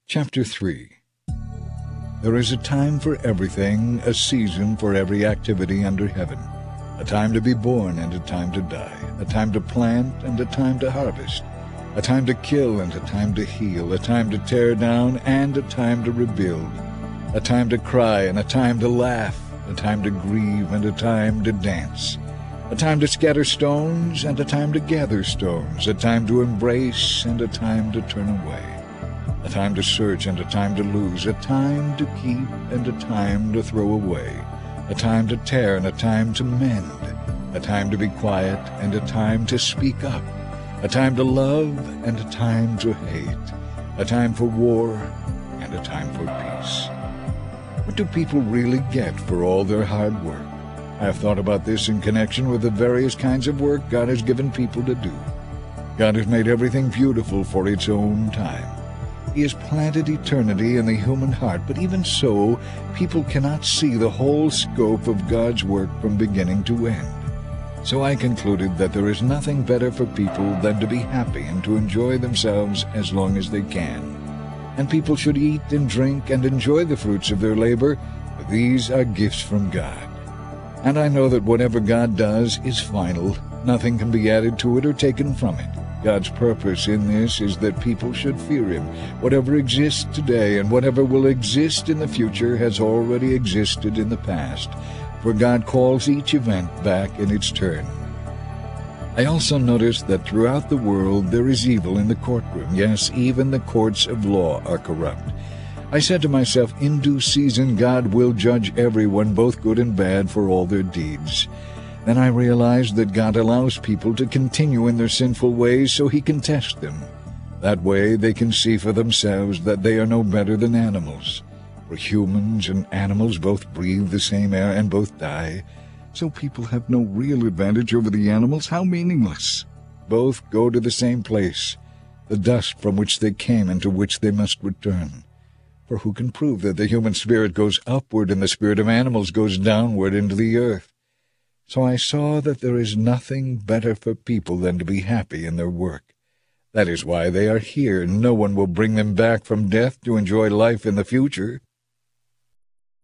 Chapter 3. There is a time for everything, a season for every activity under heaven, a time to be born and a time to die, a time to plant and a time to harvest, a time to kill and a time to heal, a time to tear down and a time to rebuild, a time to cry and a time to laugh, a time to grieve and a time to dance, a time to scatter stones and a time to gather stones, a time to embrace and a time to turn away, a time to search and a time to lose, a time to keep and a time to throw away, a time to tear and a time to mend, a time to be quiet and a time to speak up, a time to love and a time to hate, a time for war and a time for peace. What do people really get for all their hard work? I have thought about this in connection with the various kinds of work God has given people to do. God has made everything beautiful for its own time. He has planted eternity in the human heart, but even so, people cannot see the whole scope of God's work from beginning to end. So I concluded that there is nothing better for people than to be happy and to enjoy themselves as long as they can. And people should eat and drink and enjoy the fruits of their labor, for these are gifts from God. And I know that whatever God does is final. Nothing can be added to it or taken from it. God's purpose in this is that people should fear Him. Whatever exists today and whatever will exist in the future has already existed in the past, for God calls each event back in its turn. I also noticed that throughout the world there is evil in the courtroom. Yes, even the courts of law are corrupt. I said to myself, in due season God will judge everyone, both good and bad, for all their deeds. Then I realized that God allows people to continue in their sinful ways so He can test them. That way they can see for themselves that they are no better than animals. For humans and animals both breathe the same air and both die. So people have no real advantage over the animals. How meaningless! Both go to the same place, the dust from which they came and to which they must return. For who can prove that the human spirit goes upward and the spirit of animals goes downward into the earth? So I saw that there is nothing better for people than to be happy in their work. That is why they are here. No one will bring them back from death to enjoy life in the future.